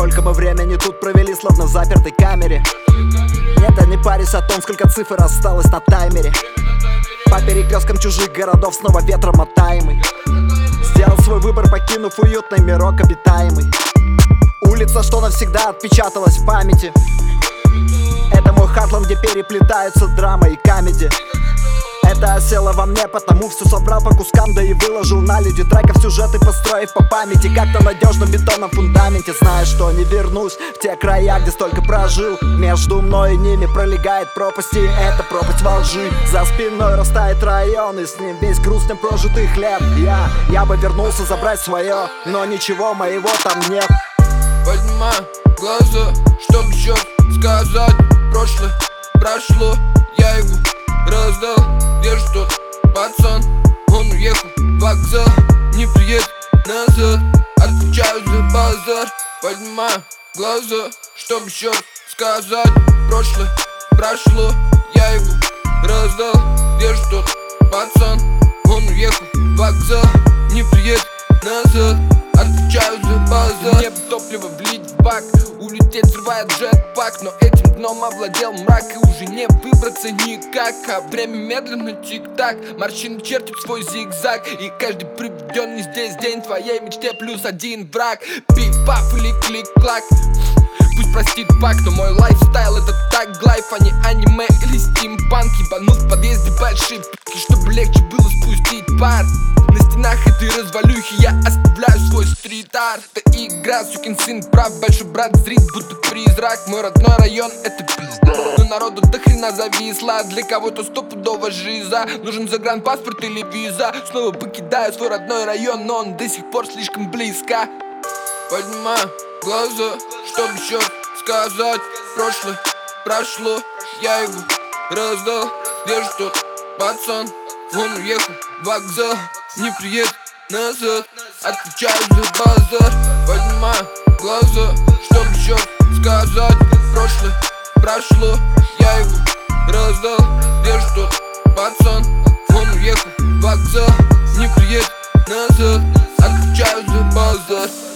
Сколько мы времени тут провели, словно в запертой камере. Нет, я не парюсь о том, сколько цифр осталось на таймере. По перекресткам чужих городов снова ветром мотаемый. Сделал свой выбор, покинув уютный мирок обитаемый. Улица, что навсегда отпечаталась в памяти. Это мой Хартлем, где переплетаются драма и комеди. Это осело во мне, потому все собрал по кускам, да и выложил на люди треков сюжеты, построив по памяти, как-то надежном бетонном фундаменте. Зная, что не вернусь в те края, где столько прожил. Между мной и ними пролегает пропасть, и это пропасть во лжи. За спиной растает район, и с ним весь груз непрожитых лет. Я бы вернулся забрать свое, но ничего моего там нет. Поднимаю глаза, чтоб еще сказать. Прошлое прошло, я его раздал. Где ж тот пацан? Он уехал в вокзал, не приедет назад. Отвечаю за базар. Поднимаю глаза, чтоб еще сказать. Прошлое прошло, я его раздал. Где ж тот пацан? Он уехал в вокзал, не приедет назад. Отвечаю за базар. Мне бы топливо влить в бак, улететь взрывая джетпак. Но этим дном овладел мрак, и уже не выбраться никак. А время медленно тик-так, морщины чертит свой зигзаг. И каждый проведенный здесь день твоей мечте плюс один враг. Пиф-паф или клик-клак, пусть простит пак, но мой лайфстайл это так лайф, а не аниме или стимпанк. Ебанут в подъезде большие пики, чтобы легче было спустить пар. На стенах этой развалюхи я оставляю свой стрит-арт. Это игра, сукин сын прав, большой брат зрит, будто призрак. Мой родной район это пизда, но народу до хрена зависла. Для кого-то стопудово жиза, нужен загранпаспорт или виза. Снова покидаю свой родной район, но он до сих пор слишком близко. Поднимаю глаза, чтоб еще сказать. Прошлое прошло, я его раздал. Где ж тот пацан? Он уехал в вокзал, не приедет назад. Отвечаю за базар. Поднимаю глаза, чтоб еще сказать. Прошлое прошло, я его раздал. Где ж тот пацан? Он уехал в вокзал, не приедет назад. Отвечаю за базар.